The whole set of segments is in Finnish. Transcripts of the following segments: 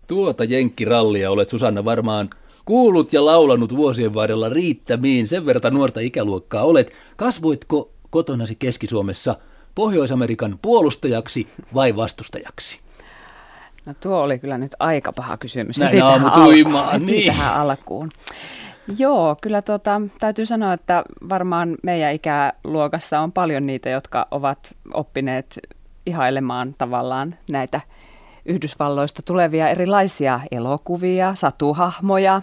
Tuota jenkkirallia olet, Susanna, varmaan kuullut ja laulanut vuosien varrella riittämiin. Sen verran nuorta ikäluokkaa olet. Kasvoitko kotonasi Keski-Suomessa Pohjois-Amerikan puolustajaksi vai vastustajaksi? No tuo oli kyllä nyt aika paha kysymys. Näin aamutuimaan. Niin. Tähän alkuun. Joo, kyllä täytyy sanoa, että varmaan meidän ikäluokassa on paljon niitä, jotka ovat oppineet ihailemaan tavallaan näitä Yhdysvalloista tulevia erilaisia elokuvia, satuhahmoja,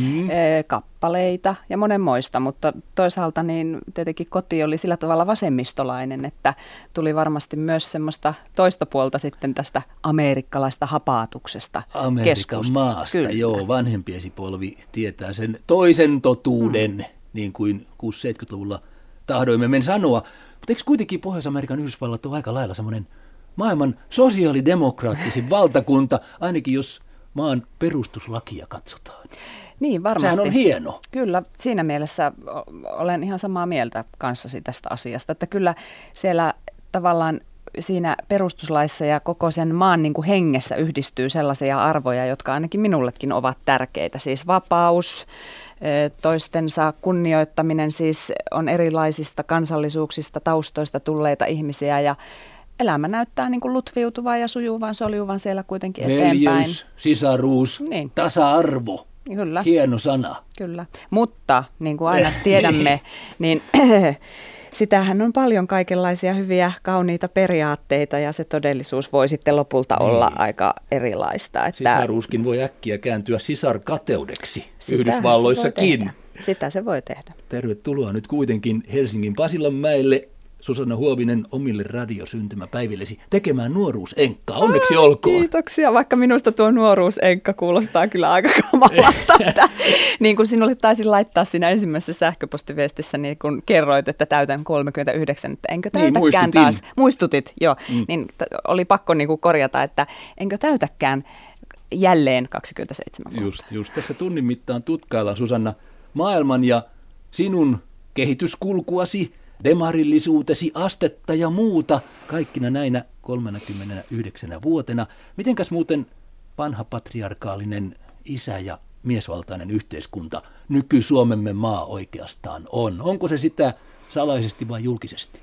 kappaleita ja monenmoista, mutta toisaalta niin tietenkin koti oli sillä tavalla vasemmistolainen, että tuli varmasti myös semmoista toista puolta sitten tästä amerikkalaista hapaatuksesta. Amerikan maasta, kyllä. Joo, vanhempiesi polvi tietää sen toisen totuuden, niin kuin 60-70-luvulla tahdoimme men sanoa. Mutta eikö kuitenkin Pohjois-Amerikan Yhdysvallat ole aika lailla semmoinen maailman sosiaalidemokraattisin valtakunta, ainakin jos maan perustuslakia katsotaan. Niin, varmasti. Sehän on hieno. Kyllä, siinä mielessä olen ihan samaa mieltä kanssasi tästä asiasta, että kyllä siellä tavallaan siinä perustuslaissa ja koko sen maan niin kuin hengessä yhdistyy sellaisia arvoja, jotka ainakin minullekin ovat tärkeitä. Siis vapaus, toistensa kunnioittaminen, siis on erilaisista kansallisuuksista, taustoista tulleita ihmisiä ja elämä näyttää niin kuin lutviutuvan ja sujuvan, soljuvan siellä kuitenkin eteenpäin. Veljeys, sisaruus, niin. Tasa-arvo. Kyllä. Hieno sana. Kyllä, mutta niin kuin aina tiedämme, niin sitähän on paljon kaikenlaisia hyviä, kauniita periaatteita ja se todellisuus voi sitten lopulta olla aika erilaista. Että sisaruuskin voi äkkiä kääntyä sisarkateudeksi Yhdysvalloissakin. Sitä se voi tehdä. Tervetuloa nyt kuitenkin Helsingin Pasilanmäelle, Susanna Huovinen, omille radiosyntymäpäivillesi tekemään nuoruusenkkaa. Onneksi olkoon. Kiitoksia, vaikka minusta tuo nuoruusenkka kuulostaa kyllä aika kamalalta. Niin kuin sinulle taisin laittaa siinä ensimmäisessä sähköpostiviestissä, niin kun kerroit, että täytän 39, että enkö täytäkään taas. Muistutit, joo. Niin oli pakko niin kuin korjata, että enkö täytäkään jälleen 27 vuotta. Just tässä tunnin mittaan tutkaillaan, Susanna, maailman ja sinun kehityskulkuasi, demarillisuutesi, astetta ja muuta kaikkina näinä 39 vuotena. Mitenkäs muuten vanha patriarkaalinen isä- ja miesvaltainen yhteiskunta nyky-Suomemme maa oikeastaan on? Onko se sitä salaisesti vai julkisesti?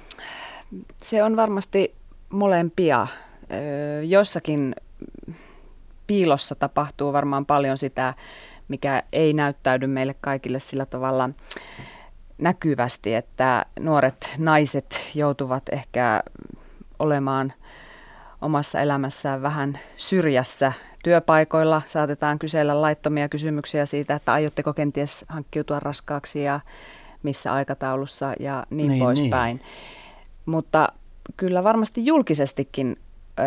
Se on varmasti molempia. Jossakin piilossa tapahtuu varmaan paljon sitä, mikä ei näyttäydy meille kaikille sillä tavalla näkyvästi, että nuoret naiset joutuvat ehkä olemaan omassa elämässään vähän syrjässä. Työpaikoilla saatetaan kysellä laittomia kysymyksiä siitä, että aiotteko kenties hankkiutua raskaaksi ja missä aikataulussa ja niin poispäin. Niin. Mutta kyllä varmasti julkisestikin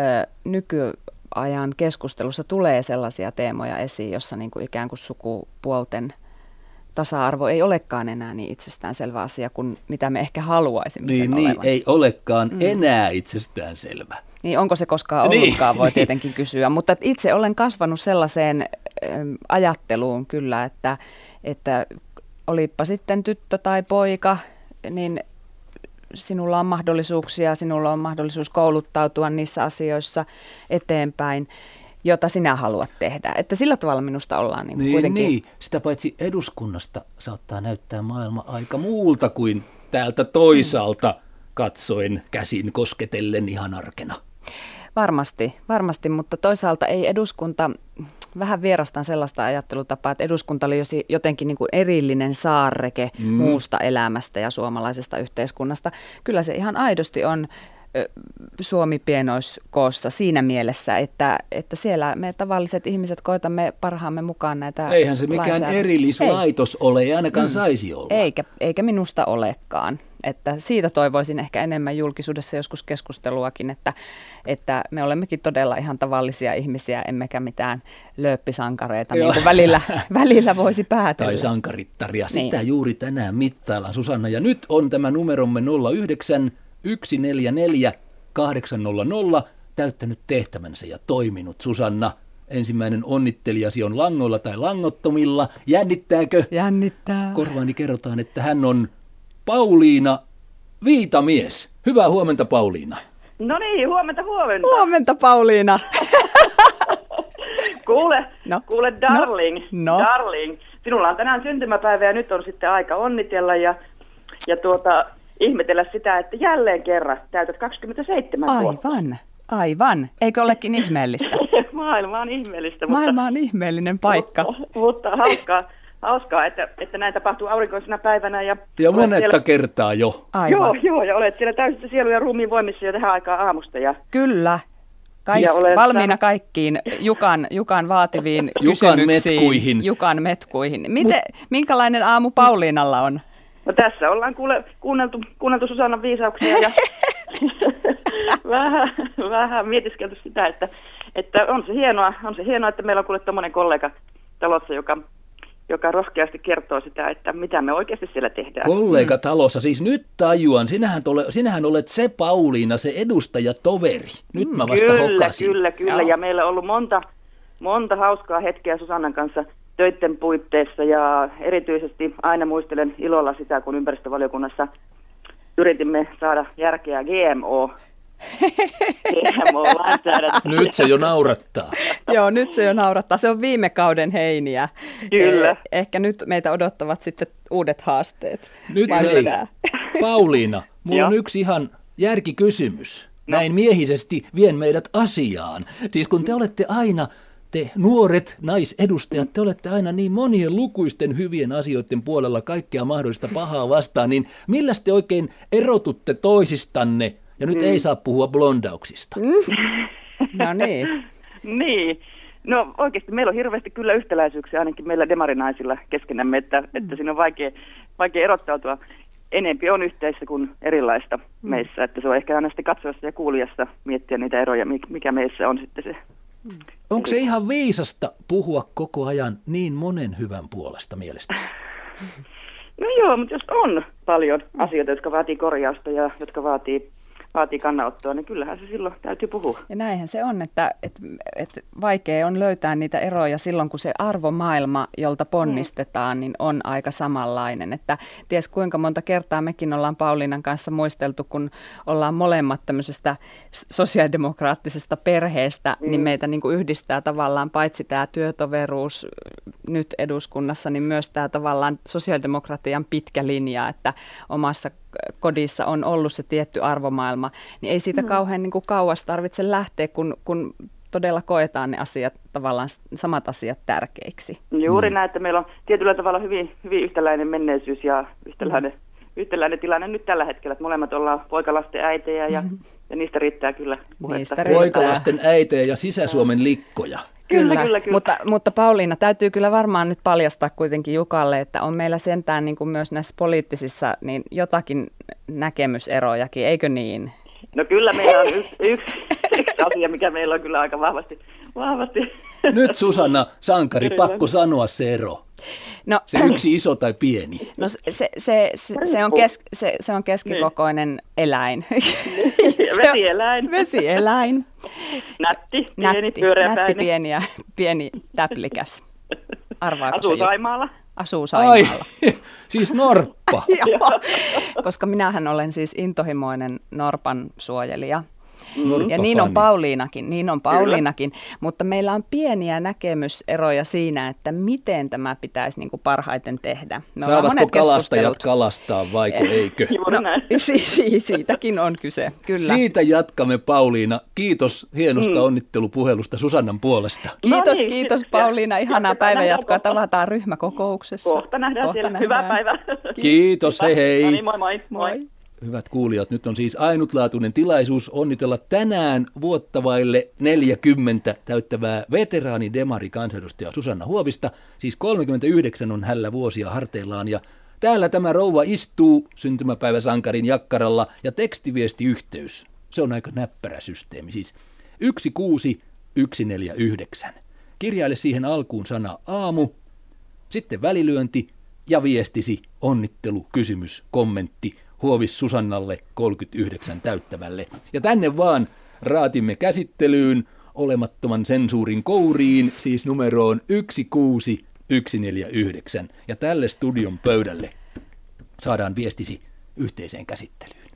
nykyajan keskustelussa tulee sellaisia teemoja esiin, jossa niin kuin ikään kuin sukupuolten tasa-arvo ei olekaan enää niin itsestäänselvä asia kuin mitä me ehkä haluaisimme sen olevan. Niin, ei olekaan enää itsestäänselvä. Niin, onko se koskaan ollutkaan, voi tietenkin kysyä. Mutta itse olen kasvanut sellaiseen ajatteluun kyllä, että olipa sitten tyttö tai poika, niin sinulla on mahdollisuuksia, sinulla on mahdollisuus kouluttautua niissä asioissa eteenpäin, jota sinä haluat tehdä. Että sillä tavalla minusta ollaan niin kuitenkin. Niin, sitä paitsi eduskunnasta saattaa näyttää maailma aika muulta kuin täältä toisaalta katsoen, käsin kosketellen ihan arkena. Varmasti, mutta toisaalta ei eduskunta, vähän vierastan sellaista ajattelutapaa, että eduskunta oli jotenkin niin kuin erillinen saarreke muusta elämästä ja suomalaisesta yhteiskunnasta. Kyllä se ihan aidosti on Suomi pienoiskoossa siinä mielessä, että siellä me tavalliset ihmiset koitamme parhaamme mukaan näitä. Eihän se mikään erillislaitos ole, ei ainakaan saisi olla. Eikä minusta olekaan. Että siitä toivoisin ehkä enemmän julkisuudessa joskus keskusteluakin, että me olemmekin todella ihan tavallisia ihmisiä, emmekä mitään lööppisankareita, niin kuin välillä voisi päätellä. Tai sankarittaria, sitä juuri tänään mittaillaan, Susanna. Ja nyt on tämä numeromme 09 144 800 täyttänyt tehtävänsä ja toiminut, Susanna. Ensimmäinen onnittelijasi on langoilla tai langottomilla. Jännittääkö? Jännittää. Korvaani kerrotaan, että hän on Pauliina Viitamies. Hyvää huomenta, Pauliina. No niin, huomenta. Huomenta, Pauliina. Kuule darling, darling. Sinulla on tänään syntymäpäivä ja nyt on sitten aika onnitella ja ihmetellä sitä, että jälleen kerran täytät 27 vuotta. Aivan. Eikö olekin ihmeellistä? Maailma on ihmeellistä. Maailma on ihmeellinen paikka. Mutta hauskaa, että näin tapahtuu aurinkoisena päivänä. Ja monetta kertaa jo. Aivan. Joo, ja olet siellä täysissä sielu- ja ruumiin voimissa jo tähän aikaan aamusta. Ja kyllä. Valmiina kaikkiin Jukan vaativiin kysymyksiin. Jukan metkuihin. Minkälainen aamu Pauliinalla on? No tässä ollaan kuunneltu Susannan viisauksia ja vähän mietiskelty sitä, että on se hienoa, että meillä on kuule tommoinen kollega talossa, joka rohkeasti kertoo sitä, että mitä me oikeasti siellä tehdään. Kollega talossa, siis nyt tajuan, sinähän olet se Pauliina, se edustajatoveri. Nyt mä vasta hokasin. Kyllä, ja meillä on ollut monta hauskaa hetkeä Susannan kanssa töiden puitteissa, ja erityisesti aina muistelen ilolla sitä, kun ympäristövaliokunnassa yritimme saada järkeä GMO-lainsäädäntöä. Nyt se jo naurattaa. Joo, nyt se jo naurattaa. Se on viime kauden heiniä. Kyllä. Ehkä nyt meitä odottavat sitten uudet haasteet. Nyt hei, Pauliina, mulla on yksi ihan järkikysymys. Näin miehisesti vien meidät asiaan. Siis kun te nuoret naisedustajat, te olette aina niin monien lukuisten hyvien asioiden puolella kaikkea mahdollista pahaa vastaan, niin millä te oikein erotutte toisistanne? Ja nyt ei saa puhua blondauksista. No niin. Niin. No oikeasti meillä on hirveästi kyllä yhtäläisyyksiä ainakin meillä demarinaisilla keskenämme, että siinä on vaikea erottautua. Enempi on yhteistä kuin erilaista meissä, että se on ehkä aina sitten katsojassa ja kuulijassa miettiä niitä eroja, mikä meissä on sitten se. Onko se ihan viisasta puhua koko ajan niin monen hyvän puolesta mielestäsi? No joo, mutta jos on paljon asioita, jotka vaatii korjausta ja jotka vaatii kannanottoa, niin kyllähän se silloin täytyy puhua. Ja näinhän se on, että vaikea on löytää niitä eroja silloin, kun se arvomaailma, jolta ponnistetaan, niin on aika samanlainen. Että ties kuinka monta kertaa mekin ollaan Pauliinan kanssa muisteltu, kun ollaan molemmat tämmöisestä sosiaalidemokraattisesta perheestä, niin meitä niin kuin yhdistää tavallaan paitsi tämä työtoveruus nyt eduskunnassa, niin myös tämä tavallaan sosiaalidemokratian pitkä linja, että omassa kodissa on ollut se tietty arvomaailma, niin ei siitä kauhean niin kuin kauas tarvitse lähteä, kun todella koetaan ne asiat, tavallaan samat asiat tärkeiksi. Juuri näin, että meillä on tietyllä tavalla hyvin yhtäläinen menneisyys ja yhtäläinen tilanne nyt tällä hetkellä, että molemmat ollaan poikalasten äitejä ja niistä riittää kyllä puhetta. Poikalasten äitejä ja Sisä-Suomen likkoja. Kyllä. Mutta Pauliina, täytyy kyllä varmaan nyt paljastaa kuitenkin Jukalle, että on meillä sentään niin kuin myös näissä poliittisissa niin jotakin näkemyserojakin, eikö niin? No kyllä meillä on yksi asia, mikä meillä on kyllä aika vahvasti. Nyt Susanna Sankari, pakko sanoa se ero. No, se yksi iso tai pieni? No se on keskikokoinen eläin. Vesieläin. Nätti, pyöreäpäinen. Nätti, pieni täplikäs. Arvaako Asuu Saimaalla. Asuu Saimaalla. Ai, siis norppa. Koska minähän olen siis intohimoinen norpan suojelija. Ja niin on Pauliinakin, mutta meillä on pieniä näkemyseroja siinä, että miten tämä pitäisi niin kuin parhaiten tehdä. Saavatko kalastajat kalastaa vaiko eikö? No, siitäkin on kyse, kyllä. Siitä jatkamme, Pauliina. Kiitos hienosta onnittelupuhelusta Susannan puolesta. Kiitos Pauliina, ihanaa päivänjatkoa. Tavataan ryhmäkokouksessa. Kohta nähdään siellä. Hyvää päivää. Kiitos, hei. No niin, moi. Hyvät kuulijat, nyt on siis ainutlaatuinen tilaisuus onnitella tänään vuottavaille 40 täyttävää veteraani-demari-kansanedustaja Susanna Huovista. Siis 39 on hällä vuosia harteillaan ja täällä tämä rouva istuu syntymäpäiväsankarin jakkaralla ja tekstiviestiyhteys. Se on aika näppärä systeemi, siis 16149. Kirjaile siihen alkuun sana aamu, sitten välilyönti ja viestisi onnittelu, kysymys, kommentti. Huovis Susannalle 39 täyttävälle. Ja tänne vaan raatimme käsittelyyn olemattoman sensuurin kouriin, siis numeroon 16149. Ja tälle studion pöydälle saadaan viestisi yhteiseen käsittelyyn.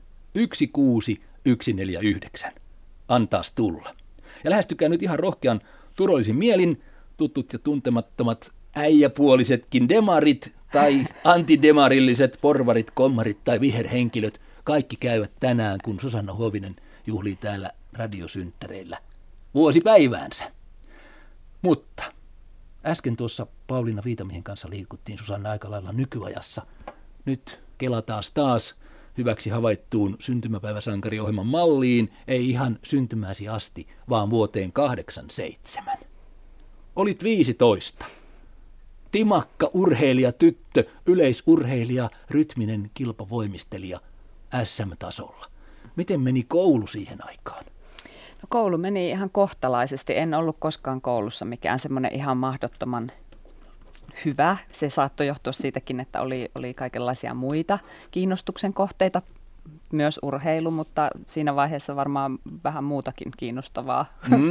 16149. Antaas tulla. Ja lähestykää nyt ihan rohkean turvallisin mielin. tutut ja tuntemattomat äijäpuolisetkin demarit tai antidemarilliset porvarit, kommarit tai viherhenkilöt, kaikki käyvät tänään, kun Susanna Huovinen juhlii täällä radiosynttäreillä vuosipäiväänsä. Mutta äsken tuossa Pauliina Viitamiehen kanssa liikuttiin Susanna aika lailla nykyajassa. Nyt kelataan taas hyväksi havaittuun syntymäpäiväsankariohjelman malliin, ei ihan syntymääsi asti, vaan vuoteen 87. Olit 15. Timakka urheilija tyttö, yleisurheilija, rytminen kilpavoimistelija SM-tasolla. Miten meni koulu siihen aikaan? No, koulu meni ihan kohtalaisesti. En ollut koskaan koulussa mikään semmoinen ihan mahdottoman hyvä. Se saattoi johtua siitäkin, että oli kaikenlaisia muita kiinnostuksen kohteita, myös urheilu, mutta siinä vaiheessa varmaan vähän muutakin kiinnostavaa.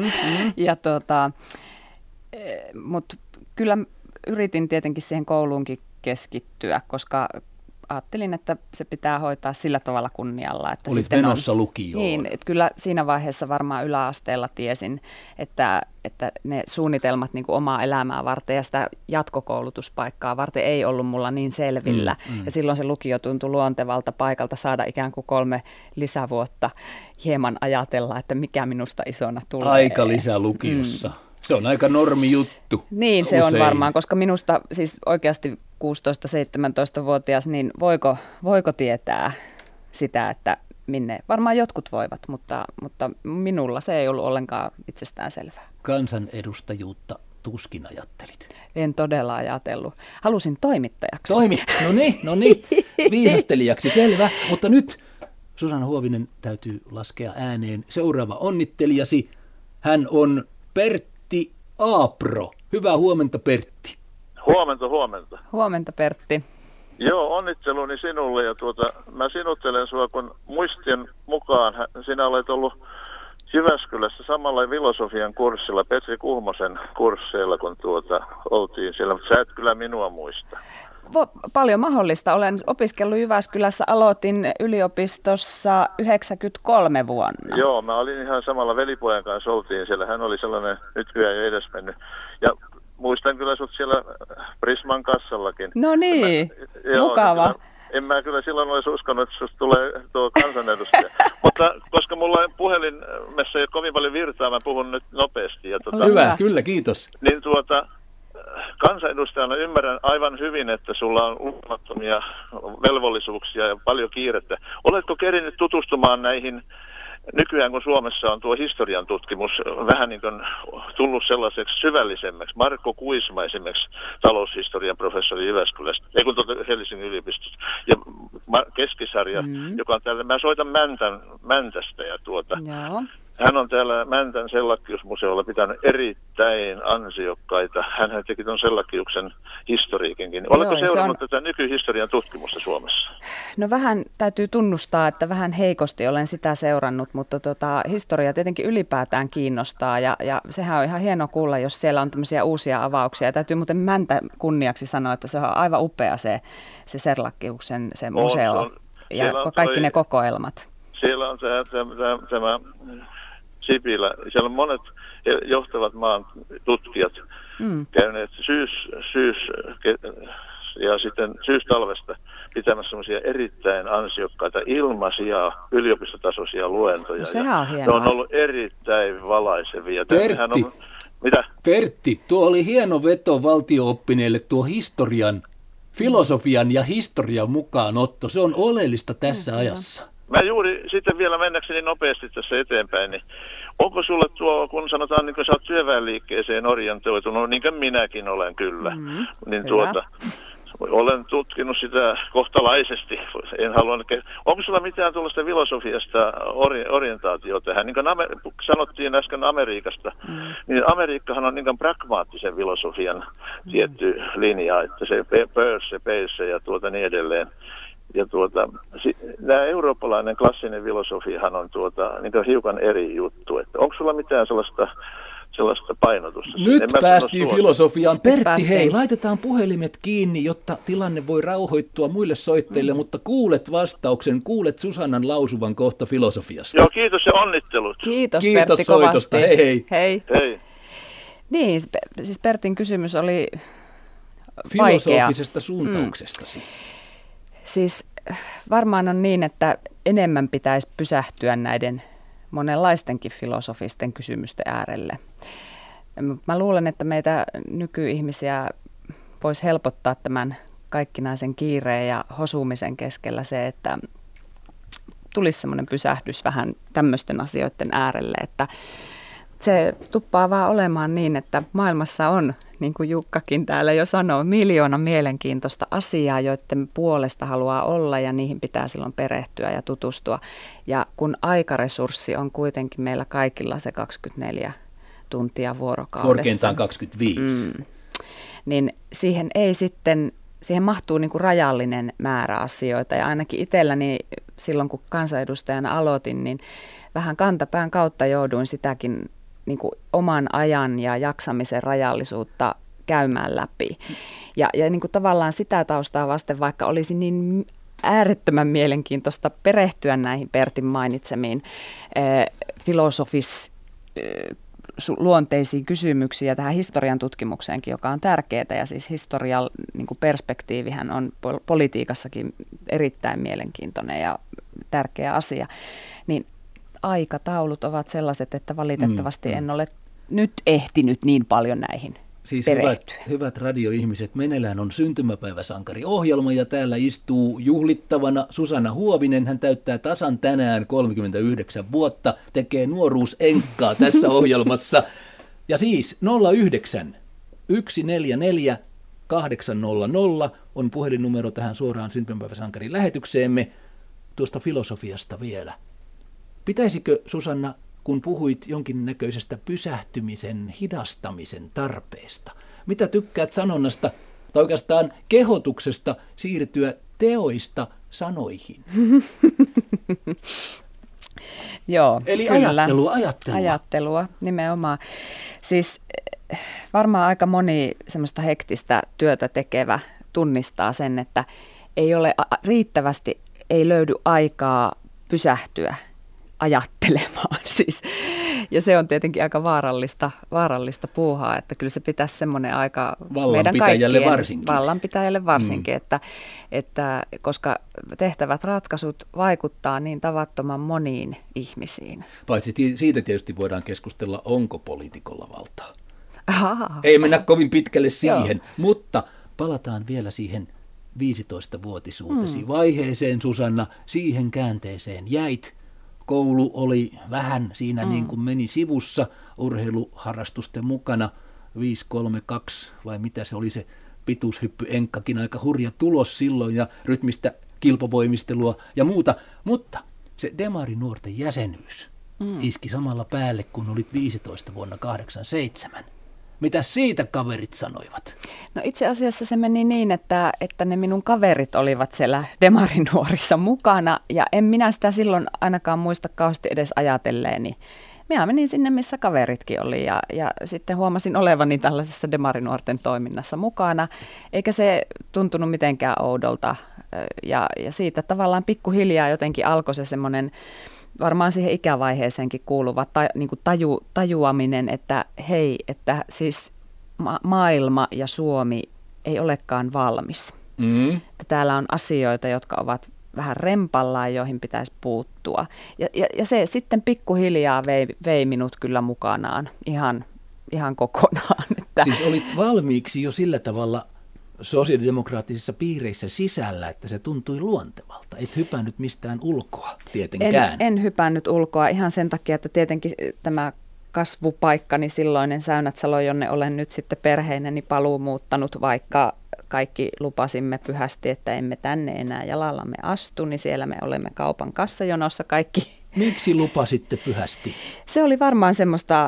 Mutta kyllä yritin tietenkin siihen kouluunkin keskittyä, koska ajattelin, että se pitää hoitaa sillä tavalla kunnialla. Että olit menossa lukioon. Niin, että kyllä siinä vaiheessa varmaan yläasteella tiesin, että ne suunnitelmat niin kuin omaa elämää varten ja sitä jatkokoulutuspaikkaa varten ei ollut mulla niin selvillä. Ja silloin se lukio tuntui luontevalta paikalta saada ikään kuin 3 lisävuotta hieman ajatella, että mikä minusta isona tulee. Aika lisää lukiossa. Se on aika normi juttu. Niin se usein on varmaan, koska minusta siis oikeasti 16-17-vuotias, niin voiko tietää sitä, että minne? Varmaan jotkut voivat, mutta minulla se ei ollut ollenkaan itsestään selvää. Kansanedustajuutta tuskin ajattelit. En todella ajatellut. Halusin toimittajaksi. No niin, viisastelijaksi, selvä. Mutta nyt Susanna Huovinen täytyy laskea ääneen seuraava onnittelijasi. Hän on Pertti Aapro. Hyvää huomenta, Pertti. Huomenta. Huomenta, Pertti. Joo, onnitteluni sinulle ja mä sinuttelen sua, kun muistien mukaan sinä olet ollut Jyväskylässä samalla filosofian kurssilla, Petri Kuhmosen kursseilla, kun oltiin siellä, mutta sä et kyllä minua muista. Paljon mahdollista. Olen opiskellut Jyväskylässä, aloitin yliopistossa 93 vuonna. Joo, mä olin ihan samalla velipojan kanssa, oltiin siellä. Hän oli sellainen, nyt kyllä jo edesmennyt. Ja muistan kyllä sut siellä Prisman kassallakin. No niin, mukava. En mä kyllä silloin olisi uskonut, että susta tulee tuo kansanedustaja. Mutta koska mulla on puhelimessa ei ole kovin paljon virtaa, mä puhun nyt nopeasti. Ja hyvä, kyllä, kiitos. Niin kansanedustajana ymmärrän aivan hyvin, että sulla on lukemattomia velvollisuuksia ja paljon kiirettä. Oletko kerinyt tutustumaan näihin, nykyään kun Suomessa on tuo historian tutkimus vähän niin kuin tullut sellaiseksi syvällisemmäksi. Marko Kuisma esimerkiksi, taloushistorian professori Jyväskylästä, Helsingin yliopistosta, ja Keskisarja, joka on täällä, mä soitan Mäntästä ja Joo. Hän on täällä Mäntän sellakkiusmuseolla pitänyt erittäin ansiokkaita. Hänhän teki tuon sellakkiuksen historiikinkin. Oletko seurannut tätä nykyhistorian tutkimusta Suomessa? No vähän täytyy tunnustaa, että vähän heikosti olen sitä seurannut, mutta historia tietenkin ylipäätään kiinnostaa ja sehän on ihan hieno kuulla, jos siellä on tämmöisiä uusia avauksia. Ja täytyy muuten Mäntä kunniaksi sanoa, että se on aivan upea se sellakkiuksen se museo ja kaikki ne kokoelmat. Siellä on tämä Sipilä, siellä on monet johtavat maan tutkijat käyneet ja sitten syystalvesta pitämässä semmoisia erittäin ansiokkaita ilmaisia yliopistotasoisia luentoja. No, sehän on hienoa. Ne on ollut erittäin valaisevia. Pertti, tuo oli hieno veto valtio-oppineille tuo filosofian ja historian mukaanotto. Se on oleellista tässä ajassa. Mä juuri sitten vielä mennäkseni nopeasti tässä eteenpäin, niin onko sulle tuo, kun sanotaan, niin kun sä oot työväenliikkeeseen orientoitunut, niin kuin minäkin olen kyllä, niin olen tutkinut sitä kohtalaisesti. Onko sulla mitään tuollaista filosofiasta orientaatiota tähän? Niin kuin sanottiin äsken Amerikasta, niin Amerikkahan on niin kuin pragmaattisen filosofian tietty linja, että se pace ja niin edelleen. Ja nämä eurooppalainen klassinen filosofiahan on niin hiukan eri juttu. Että onko sulla mitään sellaista painotusta? Nyt päästiin filosofiaan. Pertti, hei, laitetaan puhelimet kiinni, jotta tilanne voi rauhoittua muille soitteille, mutta kuulet vastauksen, kuulet Susannan lausuvan kohta filosofiasta. Joo, kiitos ja onnittelut. Kiitos Pertti soitosta. Kovasti. Hei. Hei. Niin, siis Pertin kysymys oli filosofisesta suuntauksestasi. Siis varmaan on niin, että enemmän pitäisi pysähtyä näiden monenlaistenkin filosofisten kysymysten äärelle. Mä luulen, että meitä nykyihmisiä voisi helpottaa tämän kaikkinaisen kiireen ja hosumisen keskellä se, että tulisi semmoinen pysähdys vähän tämmöisten asioiden äärelle, että se tuppaa vaan olemaan niin, että maailmassa on, niin kuin Jukkakin täällä jo sanoo, 1,000,000 mielenkiintoista asiaa, joiden puolesta haluaa olla ja niihin pitää silloin perehtyä ja tutustua. Ja kun aikaresurssi on kuitenkin meillä kaikilla se 24 tuntia vuorokaudessa. Korkeintaan 25. Niin siihen mahtuu niin kuin rajallinen määrä asioita ja ainakin itselläni silloin kun kansanedustajana aloitin, niin vähän kantapään kautta jouduin sitäkin niin kuin oman ajan ja jaksamisen rajallisuutta käymään läpi. Ja niin kuin tavallaan sitä taustaa vasten, vaikka olisi niin äärettömän mielenkiintoista perehtyä näihin Pertin mainitsemiin luonteisiin kysymyksiin ja tähän historian tutkimukseenkin, joka on tärkeää, ja siis historian niin kuin perspektiivihän on politiikassakin erittäin mielenkiintoinen ja tärkeä asia, niin aikataulut ovat sellaiset, että valitettavasti en ole nyt ehtinyt niin paljon näihin siis perehtyä. Hyvät radioihmiset, meneillään on syntymäpäiväsankari-ohjelma ja täällä istuu juhlittavana Susanna Huovinen. Hän täyttää tasan tänään 39 vuotta, tekee nuoruusenkkaa tässä ohjelmassa. Ja siis 09 144 800 on puhelinnumero tähän suoraan syntymäpäiväsankarin lähetykseemme. Tuosta filosofiasta vielä. Pitäisikö, Susanna, kun puhuit jonkinnäköisestä pysähtymisen, hidastamisen tarpeesta, mitä tykkäät sanonnasta, tai oikeastaan kehotuksesta siirtyä teoista sanoihin? Joo, eli kyllä. Ajattelua nimenomaan. Siis varmaan aika moni semmoista hektistä työtä tekevä tunnistaa sen, että ei ole riittävästi, ei löydy aikaa pysähtyä ajattelemaan. Siis, ja se on tietenkin aika vaarallista puuhaa, että kyllä se pitäisi semmoinen aika meidän kaikkien vallanpitäjälle varsinkin, että koska tehtävät ratkaisut vaikuttaa niin tavattoman moniin ihmisiin. Paitsi siitä tietysti voidaan keskustella, onko poliitikolla valtaa. Ei mennä kovin pitkälle siihen, mutta palataan vielä siihen 15-vuotisuutesi vaiheeseen, Susanna, siihen käänteeseen jäit. Koulu oli vähän siinä niin kuin meni sivussa urheiluharrastusten mukana, 5-3-2 vai mitä se oli se pituushyppyenkkakin, aika hurja tulos silloin ja rytmistä kilpavoimistelua ja muuta, mutta se Demarinuorten jäsenyys iski samalla päälle, kun olit 15 vuonna 1987. Mitä siitä kaverit sanoivat? No itse asiassa se meni niin, että ne minun kaverit olivat siellä Demarinuorissa mukana ja en minä sitä silloin ainakaan muista kauheasti edes ajatelleeni. Minä menin sinne, missä kaveritkin oli ja sitten huomasin olevani tällaisessa Demarinuorten toiminnassa mukana, eikä se tuntunut mitenkään oudolta ja siitä tavallaan pikkuhiljaa jotenkin alkoi se semmoinen varmaan siihen ikävaiheeseenkin kuuluva niin kuin tajuaminen, että hei, että siis maailma ja Suomi ei olekaan valmis. Että täällä on asioita, jotka ovat vähän rempallaan, joihin pitäisi puuttua. Ja se sitten pikkuhiljaa vei minut kyllä mukanaan ihan kokonaan. Että siis olit valmiiksi jo sillä tavalla sosiaalidemokraattisissa piireissä sisällä, että se tuntui luontevalta. Et hypännyt mistään ulkoa tietenkään. En hypännyt ulkoa ihan sen takia, että tietenkin tämä kasvupaikkani silloinen Säynätsalo, jonne olen nyt sitten perheineni paluu muuttanut, vaikka kaikki lupasimme pyhästi, että emme tänne enää jalallamme astu, niin siellä me olemme kaupan kassajonossa kaikki. Miksi lupasitte pyhästi? Se oli varmaan semmoista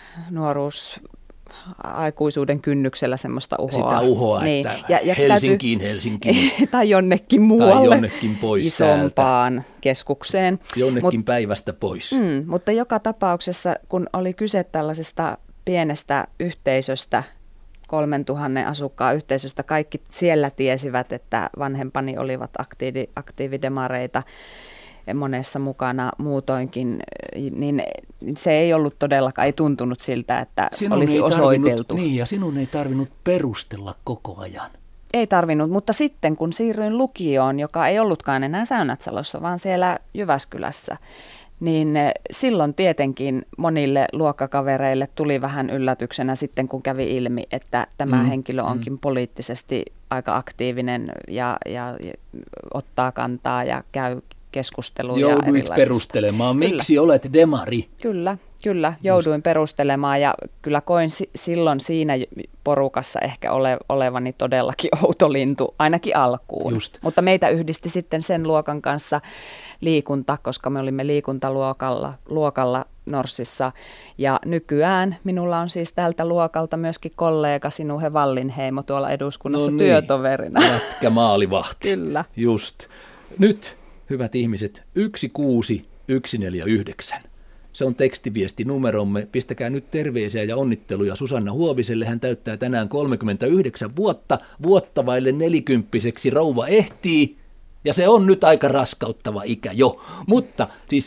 aikuisuuden kynnyksellä semmoista uhoa. Sitä uhoa, niin. Että ja Helsinkiin. Tai jonnekin muualle. Tai jonnekin pois isompaan täältä. Keskukseen. Jonnekin päivästä pois. Mutta joka tapauksessa, kun oli kyse tällaisesta pienestä yhteisöstä, 3000 asukkaan yhteisöstä, kaikki siellä tiesivät, että vanhempani olivat aktiividemareita. monessa mukana muutoinkin, niin se ei ollut todellakaan, ei tuntunut siltä, että olisi osoiteltu. Niin, ja sinun ei tarvinnut perustella koko ajan. Ei tarvinnut, mutta sitten kun siirryin lukioon, joka ei ollutkaan enää Säynätsalossa, vaan siellä Jyväskylässä, niin silloin tietenkin monille luokkakavereille tuli vähän yllätyksenä sitten, kun kävi ilmi, että tämä henkilö onkin poliittisesti aika aktiivinen ja ottaa kantaa ja käy keskusteluja. Jouduit perustelemaan, miksi olet demari. Kyllä, jouduin perustelemaan ja kyllä koin silloin siinä porukassa ehkä olevani todellakin outo lintu, ainakin alkuun. Just. Mutta meitä yhdisti sitten sen luokan kanssa liikunta, koska me olimme liikuntaluokalla Norssissa. Ja nykyään minulla on siis tältä luokalta myöskin kollega Sinuhe Wallinheimo tuolla eduskunnassa työtoverina. Jätkä maalivahti. Kyllä. Just. Nyt, hyvät ihmiset, 16149. Se on tekstiviestinumeromme. Pistäkää nyt terveisiä ja onnitteluja Susanna Huoviselle. Hän täyttää tänään 39 vuotta. Vuotta vaille 40-vuotiaaksi rouva ehtii. Ja se on nyt aika raskauttava ikä jo. Mutta siis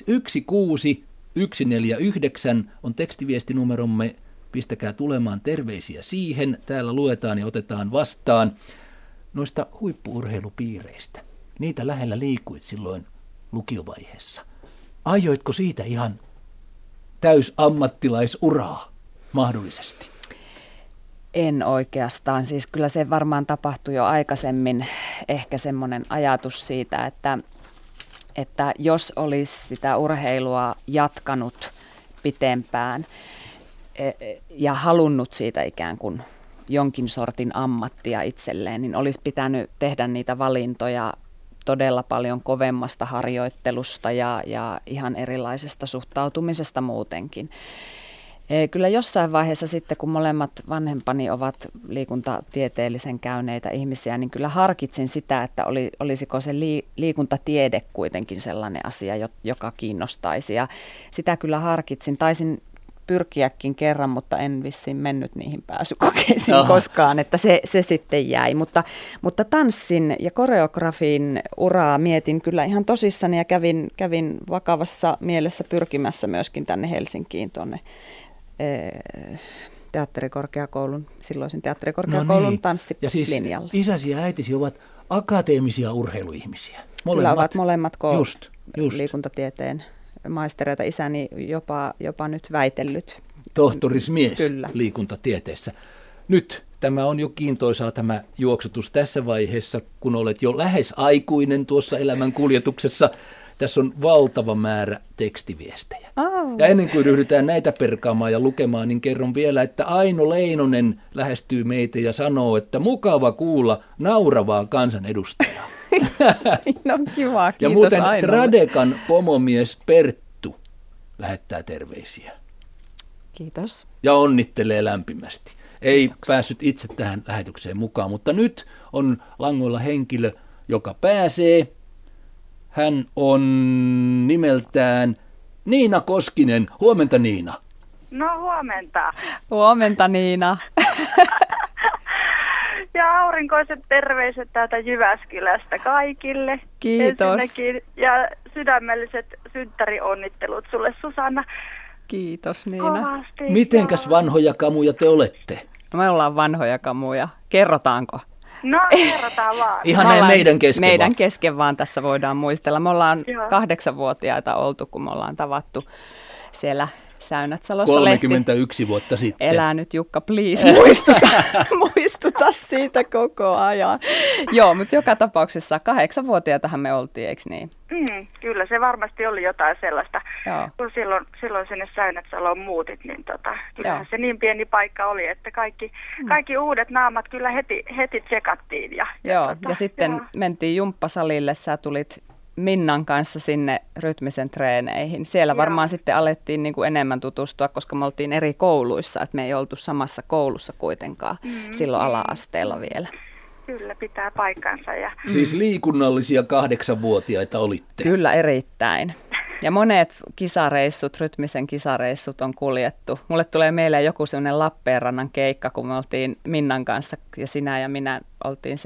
16149 on tekstiviestinumeromme. Pistäkää tulemaan terveisiä siihen. Täällä luetaan ja otetaan vastaan. Noista huippu-urheilupiireistä. Niitä lähellä liikuit silloin lukiovaiheessa. Aioitko siitä ihan täysammattilaisuraa mahdollisesti? En oikeastaan. Siis kyllä se varmaan tapahtui jo aikaisemmin. Ehkä semmoinen ajatus siitä, että jos olisi sitä urheilua jatkanut pitempään ja halunnut siitä ikään kuin jonkin sortin ammattia itselleen, niin olisi pitänyt tehdä niitä valintoja todella paljon kovemmasta harjoittelusta ja ihan erilaisesta suhtautumisesta muutenkin. Kyllä jossain vaiheessa sitten, kun molemmat vanhempani ovat liikuntatieteellisen käyneitä ihmisiä, niin kyllä harkitsin sitä, että olisiko se liikuntatiede kuitenkin sellainen asia, joka kiinnostaisi. Ja sitä kyllä harkitsin. Taisin pyrkiäkin kerran, mutta en vissiin mennyt niihin pääsykokeisiin koskaan, että se sitten jäi. Mutta tanssin ja koreografin uraa mietin kyllä ihan tosissani ja kävin vakavassa mielessä pyrkimässä myöskin tänne Helsinkiin tuonne teatterikorkeakoulun, silloisen teatterikorkeakoulun tanssilinjalle. Ja siis isäsi ja äitisi ovat akateemisia urheiluihmisiä. Kyllä ovat molemmat just. liikuntatieteen maistereita, isäni jopa nyt väitellyt. Tohtorismies Kyllä. Liikuntatieteessä. Nyt tämä on jo kiintoisaa tämä juoksutus tässä vaiheessa, kun olet jo lähes aikuinen tuossa elämän kuljetuksessa. Tässä on valtava määrä tekstiviestejä. Ja ennen kuin ryhdytään näitä perkaamaan ja lukemaan, niin kerron vielä, että Aino Leinonen lähestyy meitä ja sanoo, että mukava kuulla nauravaa kansanedustajaa. No kiva, kiitos ja muuten Ainolle. Tradekan pomomies Perttu lähettää terveisiä. Kiitos. Ja onnittelee lämpimästi. Ei päässyt itse tähän lähetykseen mukaan, mutta nyt on langoilla henkilö, joka pääsee. Hän on nimeltään Niina Koskinen. Huomenta, Niina. No huomenta. Huomenta, Niina. Ja aurinkoiset terveiset täältä Jyväskylästä kaikille. Kiitos. Ensinnäkin, ja sydämelliset synttärionnittelut sulle, Susanna. Kiitos, Niina. Kovasti. Mitenkäs vanhoja kamuja te olette? No, me ollaan vanhoja kamuja. Kerrotaanko? No kerrotaan vaan. Ihan näin meidän kesken Meidän vaan. kesken vaan tässä voidaan muistella. Me ollaan 8-vuotiaita oltu, kun me ollaan tavattu siellä Säynätsalossa. 31 vuotta sitten. Elää nyt Jukka, please, muistuta siitä koko ajan. Joo, mutta joka tapauksessa 8-vuotiaitahan me oltiin, eikö niin? Kyllä, se varmasti oli jotain sellaista. Joo. Kun silloin sinne Säynätsaloon muutit, niin kyllähän Joo. se niin pieni paikka oli, että kaikki uudet naamat kyllä heti tsekattiin. Joo, ja sitten mentiin jumppasalille, sä tulit Minnan kanssa sinne rytmisen treeneihin. Siellä varmaan sitten alettiin niin kuin enemmän tutustua, koska me oltiin eri kouluissa, että me ei oltu samassa koulussa kuitenkaan silloin ala-asteella vielä. Kyllä, pitää paikkansa. Siis liikunnallisia 8-vuotiaita olitte. Kyllä, erittäin. Ja monet rytmisen kisareissut on kuljettu. Mulle tulee mieleen joku sellainen Lappeenrannan keikka, kun me oltiin Minnan kanssa ja sinä ja minä oltiin siellä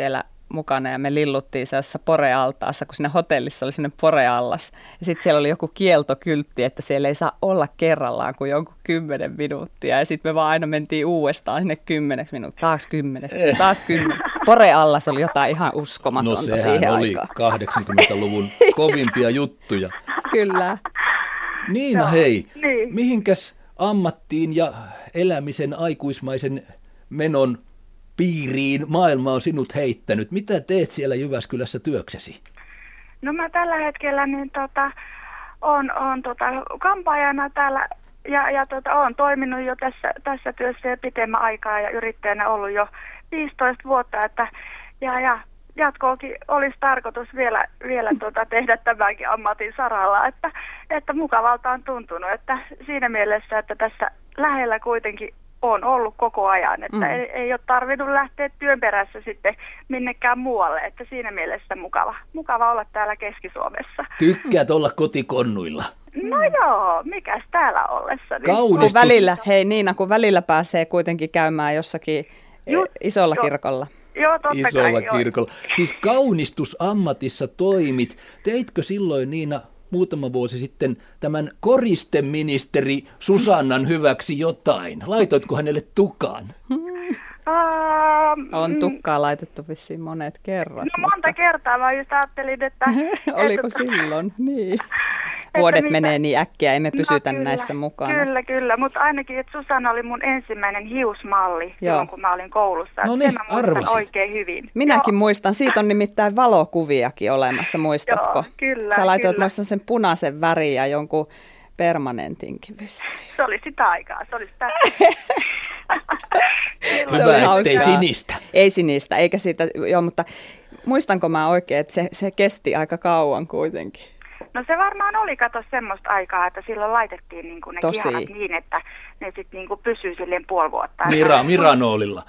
mukana ja me lilluttiin sellaisessa porealtaassa, kun siinä hotellissa oli sellainen poreallas. Ja sitten siellä oli joku kieltokyltti, että siellä ei saa olla kerrallaan kuin jonkun 10 minuuttia. Ja sitten me vaan aina mentiin uudestaan sinne 10 minuuttia, taas 10, taas 10. Poreallas oli jotain ihan uskomatonta siihen aikaan. No sehän oli 80-luvun kovimpia juttuja. Kyllä. Niina, hei, Niin. mihinkäs ammattiin ja elämisen aikuismaisen menon piiriin maailma on sinut heittänyt? Mitä teet siellä Jyväskylässä työksesi? No mä tällä hetkellä niin on kampaajana täällä ja olen toiminut jo tässä työssä jo pitemmän aikaa ja yrittäjänä ollut jo 15 vuotta, että ja jatkoakin olisi tarkoitus vielä tehdä tämänkin ammatin saralla, että mukavalta on tuntunut, että siinä mielessä, että tässä lähellä kuitenkin on ollut koko ajan, että ei ole tarvinnut lähteä työn perässä sitten minnekään muualle, että siinä mielessä mukava olla täällä Keski-Suomessa. Tykkäät olla kotikonnuilla. No joo, mikäs täällä ollessa. Niin. Kaunistus. Kun välillä, hei Niina, kun välillä pääsee kuitenkin käymään jossakin isolla kirkolla. Joo, totta Isolla kai. kirkolla. Siis kaunistusammatissa toimit. Teitkö silloin, Niina, muutama vuosi sitten tämän koristeministeri Susannan hyväksi jotain? Laitoitko hänelle tukan? On tukkaa laitettu vissiin monet kerrat. No monta kertaa, mä just ajattelin, että... Oliko silloin? Niin. Vuodet menee niin äkkiä, emme pysytä näissä mukana. Kyllä, mutta ainakin, että Susanna oli mun ensimmäinen hiusmalli silloin, kun mä olin koulussa. No niin, mä muistan arvasin. oikein hyvin. Minäkin muistan, siitä on nimittäin valokuviakin olemassa, muistatko? Joo, kyllä. Sä laitoit kyllä. muistan sen punaisen värin ja jonkun permanentinkin vissiin. Se oli sitä aikaa, se oli sitä. Hyvä, ettei hauskaa. sinistä. Ei sinistä, eikä siitä, joo, mutta muistanko mä oikein, että se kesti aika kauan kuitenkin. No se varmaan oli, kato, semmoista aikaa, että silloin laitettiin niin kuin ne Tosi. kiharat niin, että ne sitten niin kuin pysyy silleen puoli vuotta. Miranoolilla.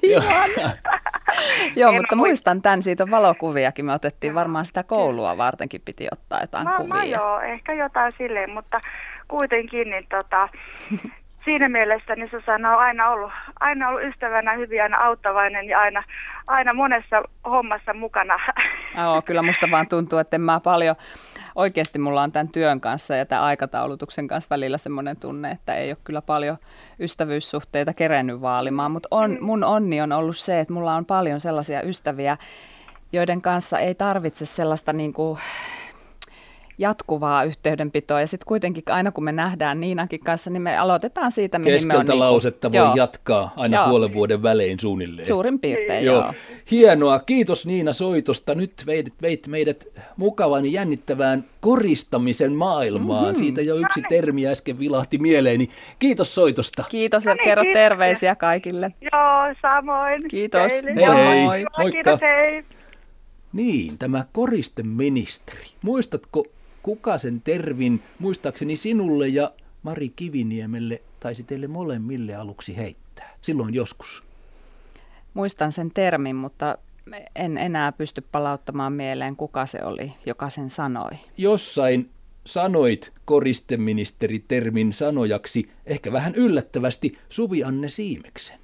Joo, En mutta mä muistan tämän, siitä on valokuviakin, me otettiin varmaan sitä koulua vartenkin piti ottaa jotain kuvia. No joo, ehkä jotain silleen, mutta kuitenkin niin siinä mielessä niin Susanna on aina ollut ystävänä, hyvin aina auttavainen ja aina monessa hommassa mukana. Joo, kyllä musta vaan tuntuu, että en mä paljon, oikeasti mulla on tämän työn kanssa ja tämän aikataulutuksen kanssa välillä semmoinen tunne, että ei ole kyllä paljon ystävyyssuhteita kerennyt vaalimaan, mutta mun onni on ollut se, että mulla on paljon sellaisia ystäviä, joiden kanssa ei tarvitse sellaista niinku jatkuvaa yhteydenpitoa ja sitten kuitenkin aina kun me nähdään Niinankin kanssa, niin me aloitetaan siitä, mihin me on Keskeltä lausetta voi jatkaa aina puolen vuoden välein suunnilleen. Suurin piirtein, Joo. Hienoa. Kiitos Niina soitosta. Nyt veit meidät mukavan ja jännittävään koristamisen maailmaan. Siitä jo yksi termi äsken vilahti mieleeni. Kiitos soitosta. Kiitos ja kerro terveisiä kaikille. Joo, samoin. Kiitos. Teille. Hei. Moi. Moikka. Kiitos, hei. Niin, tämä koristeministeri. Muistatko, kuka sen termin, muistaakseni sinulle ja Mari Kiviniemelle, taisi teille molemmille aluksi heittää, silloin joskus? Muistan sen termin, mutta en enää pysty palauttamaan mieleen, kuka se oli, joka sen sanoi. Jossain sanoit koristeministeri-termin sanojaksi, ehkä vähän yllättävästi, Suvi-Anne Siimeksen.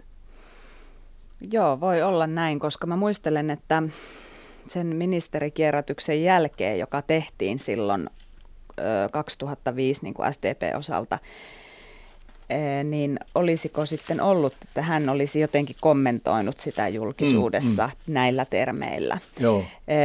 Joo, voi olla näin, koska mä muistelen, että sen ministerikierrätyksen jälkeen, joka tehtiin silloin 2005 niin kuin SDP-osalta, niin olisiko sitten ollut, että hän olisi jotenkin kommentoinut sitä julkisuudessa näillä termeillä. Joo.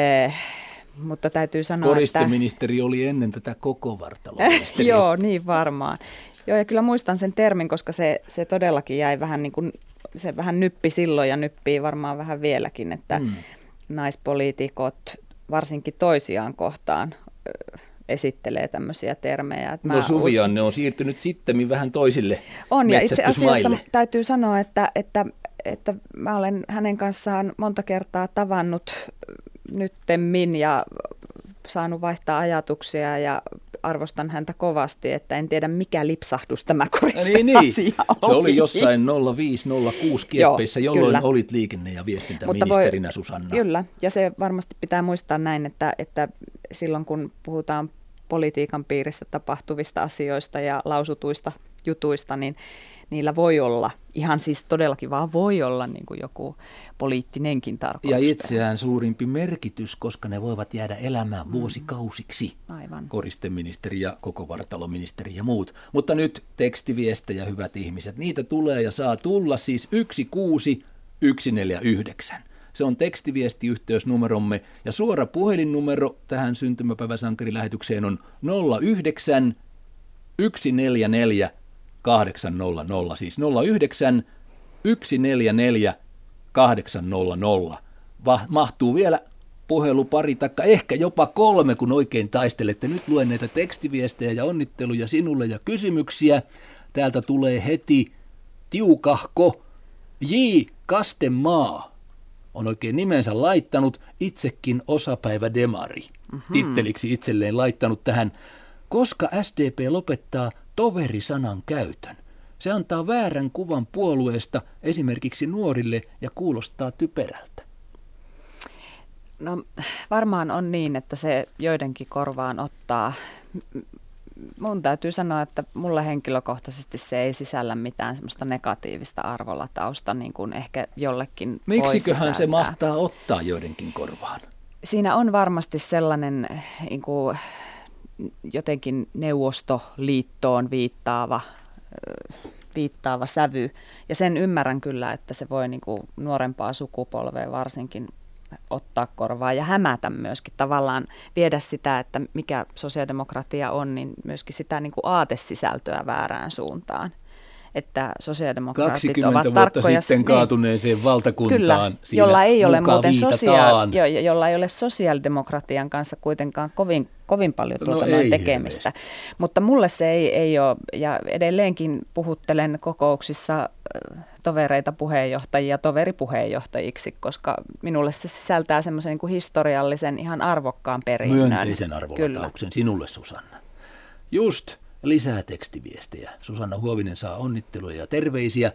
Mutta täytyy sanoa, Koristeministeri oli ennen tätä koko vartaloministeriä. Joo, niin varmaan. Joo, ja kyllä muistan sen termin, koska se todellakin jäi vähän niin kuin, se vähän nyppi silloin ja nyppii varmaan vähän vieläkin, että naispoliitikot varsinkin toisiaan kohtaan esittelee tämmöisiä termejä. No Suvi-Anne on siirtynyt sittemmin vähän toisille on, ja itse asiassa täytyy sanoa, että mä olen hänen kanssaan monta kertaa tavannut nyttemmin ja saanut vaihtaa ajatuksia ja arvostan häntä kovasti, että en tiedä mikä lipsahdus tämä koriste-asia oli. Se oli jossain 0506 kieppeissä, jolloin kyllä olit liikenne- ja viestintäministerinä, Susanna. Kyllä, ja se varmasti pitää muistaa näin, että silloin kun puhutaan politiikan piirissä tapahtuvista asioista ja lausutuista jutuista, niin niillä voi olla, ihan siis todellakin vaan voi olla niin kuin joku poliittinenkin tarkoitus. Ja itseään suurimpi merkitys, koska ne voivat jäädä elämään vuosikausiksi. Aivan. Koristeministeri ja koko vartaloministeri ja muut. Mutta nyt tekstiviestejä, hyvät ihmiset, niitä tulee ja saa tulla siis 16149. Se on tekstiviestiyhteysnumeromme ja suora puhelinnumero tähän syntymäpäiväsankarilähetykseen on 09 144 800, siis 09 144 800. Mahtuu vielä puhelu pari, taikka ehkä jopa 3, kun oikein taistelette. Nyt luen näitä tekstiviestejä ja onnitteluja sinulle ja kysymyksiä. Täältä tulee heti tiukahko. J. Kastemaa on oikein nimensä laittanut, itsekin osapäivä demari. Titteliksi itselleen laittanut tähän. Koska SDP lopettaa toverisanan käytön? Se antaa väärän kuvan puolueesta esimerkiksi nuorille ja kuulostaa typerältä. No varmaan on niin, että se joidenkin korvaan ottaa. Mun täytyy sanoa, että mulle henkilökohtaisesti se ei sisällä mitään semmoista negatiivista arvolatausta, niin kuin ehkä jollekin Miksiköhän se mahtaa ottaa joidenkin korvaan? Siinä on varmasti sellainen niin kuin jotenkin Neuvostoliittoon viittaava sävy. Ja sen ymmärrän kyllä, että se voi niin kuin nuorempaa sukupolvea varsinkin ottaa korvaa ja hämätä myöskin tavallaan viedä sitä, että mikä sosiaalidemokratia on, niin myöskin sitä niin kuin aatesisältöä väärään suuntaan. Että sosiaalidemokraatit ovat 20 vuotta sitten kaatuneeseen valtakuntaan. Kyllä, jolla ei ole muuten jolla ei ole sosiaalidemokratian kanssa kuitenkaan kovin paljon tekemistä. Hirveästi. Mutta mulle se ei ole, ja edelleenkin puhuttelen kokouksissa tovereita puheenjohtajia toveripuheenjohtajiksi, koska minulle se sisältää semmoisen niin kuin historiallisen ihan arvokkaan perinnön. Myönteisen arvolatauksen sinulle, Susanna. Just. Lisää tekstiviestejä. Susanna Huovinen saa onnitteluja ja terveisiä.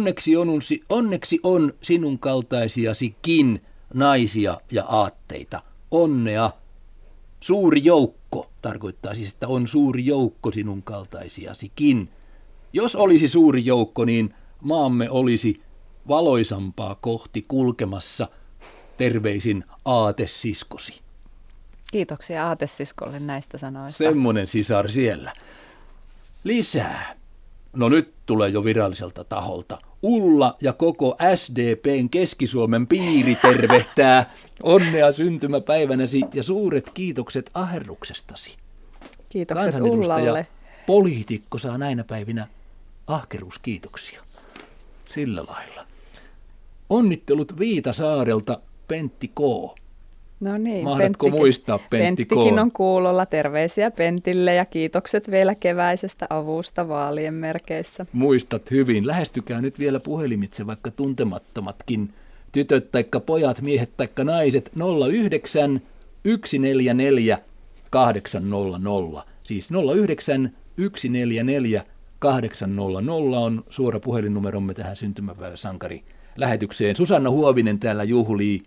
Onneksi on sinun kaltaisiasikin naisia ja aatteita. Onnea. Suuri joukko tarkoittaa siis, että on suuri joukko sinun kaltaisiasikin. Jos olisi suuri joukko, niin maamme olisi valoisampaa kohti kulkemassa. Terveisin aatesiskosi. Kiitoksia aatesiskolle näistä sanoista. Semmoinen sisar siellä. Lisää. No nyt tulee jo viralliselta taholta. Ulla ja koko SDPn Keski-Suomen piiri tervehtää. Onnea syntymäpäivänäsi ja suuret kiitokset aherruksestasi. Kiitokset Ullalle. Poliitikko saa näinä päivinä ahkeruuskiitoksia. Sillä lailla. Onnittelut Viitasaarelta, Pentti K. No niin, mahdatko muistaa Pentti K? Penttikin on kuulolla. Terveisiä Pentille ja kiitokset vielä keväisestä avusta vaalien merkeissä. Muistat hyvin. Lähestykää nyt vielä puhelimitse vaikka tuntemattomatkin tytöt taikka pojat, miehet taikka naiset 09 144 800. Siis 09 144 800 on suora puhelinnumeromme tähän syntymäpäiväsankari lähetykseen. Susanna Huovinen täällä juhlii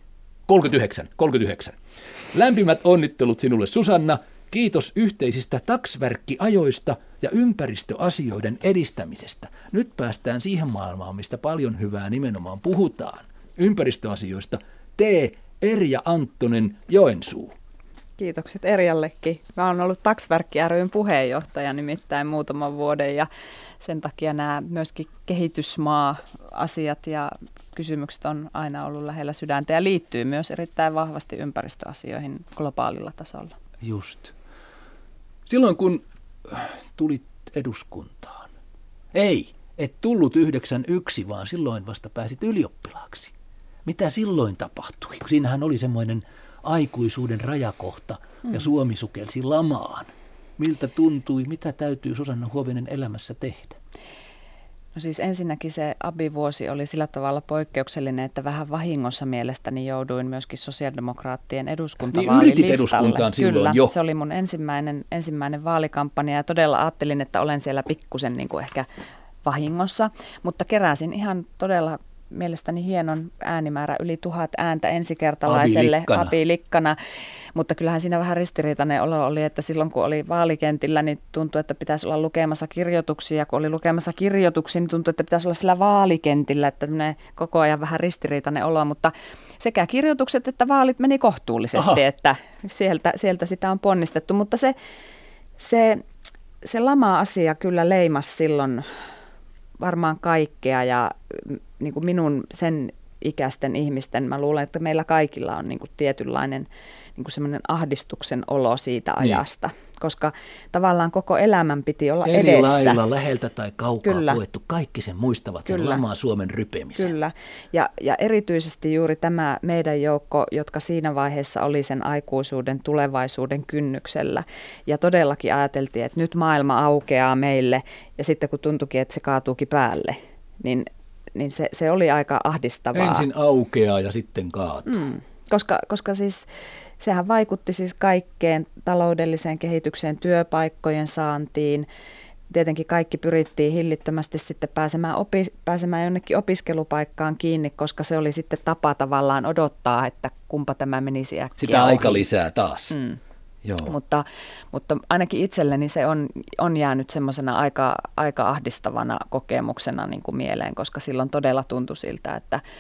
39. Lämpimät onnittelut sinulle, Susanna. Kiitos yhteisistä taksvärkkiajoista ja ympäristöasioiden edistämisestä. Nyt päästään siihen maailmaan, mistä paljon hyvää nimenomaan puhutaan. Ympäristöasioista. Erja Anttonen, Joensuu. Kiitokset Erjallekin. Mä oon ollut Taksvärkki ry:n puheenjohtaja nimittäin muutaman vuoden ja sen takia nämä myöskin kehitysmaa-asiat ja kysymykset on aina ollut lähellä sydäntä ja liittyy myös erittäin vahvasti ympäristöasioihin globaalilla tasolla. Just. Silloin kun tulit eduskuntaan, et tullut 91, vaan silloin vasta pääsit ylioppilaaksi. Mitä silloin tapahtui? Siinähän oli semmoinen aikuisuuden rajakohta ja Suomi sukelsi lamaan. Miltä tuntui, mitä täytyy Susanna Huovinen elämässä tehdä? No siis ensinnäkin se abivuosi oli sillä tavalla poikkeuksellinen, että vähän vahingossa mielestäni jouduin myöskin sosiaalidemokraattien eduskuntavaalilistalle. Niin yritit eduskuntaan silloin. Kyllä, jo. Se oli mun ensimmäinen vaalikampanja ja todella ajattelin, että olen siellä pikkusen niin kuin ehkä vahingossa, mutta keräsin ihan todella mielestäni hienon äänimäärän, yli 1000 ääntä ensikertalaiselle Abilikkana. Mutta kyllähän siinä vähän ristiriitainen olo oli, että silloin kun oli vaalikentillä, niin tuntui, että pitäisi olla lukemassa kirjoituksia. Ja kun oli lukemassa kirjoituksia, niin tuntui, että pitäisi olla sillä vaalikentillä, että koko ajan vähän ristiriitainen olo. Mutta sekä kirjoitukset että vaalit meni kohtuullisesti, että sieltä sitä on ponnistettu. Mutta se lama-asia kyllä leimasi silloin varmaan kaikkea ja niin kuin minun sen ikäisten ihmisten, mä luulen, että meillä kaikilla on niin kuin tietynlainen niin kuin semmoinen ahdistuksen olo siitä ajasta, koska tavallaan koko elämän piti olla eri edessä. Eri lailla läheltä tai kaukaa koettu, kaikki sen muistavat sen lamaa Suomen rypemisen. Kyllä, ja erityisesti juuri tämä meidän joukko, jotka siinä vaiheessa oli sen aikuisuuden, tulevaisuuden kynnyksellä, ja todellakin ajateltiin, että nyt maailma aukeaa meille, ja sitten kun tuntuikin, että se kaatuukin päälle, niin se oli aika ahdistavaa. Ensin aukeaa ja sitten kaatuu. Koska siis sehän vaikutti siis kaikkeen taloudelliseen kehitykseen, työpaikkojen saantiin. Tietenkin kaikki pyrittiin hillittömästi sitten pääsemään jonnekin opiskelupaikkaan kiinni, koska se oli sitten tapa tavallaan odottaa, että kumpa tämä menisi äkkiä sitä ohi. aika lisää taas. Joo. Mutta ainakin itselleni se on jäänyt semmoisena aika ahdistavana kokemuksena niin kuin mieleen, koska silloin todella tuntui siltä,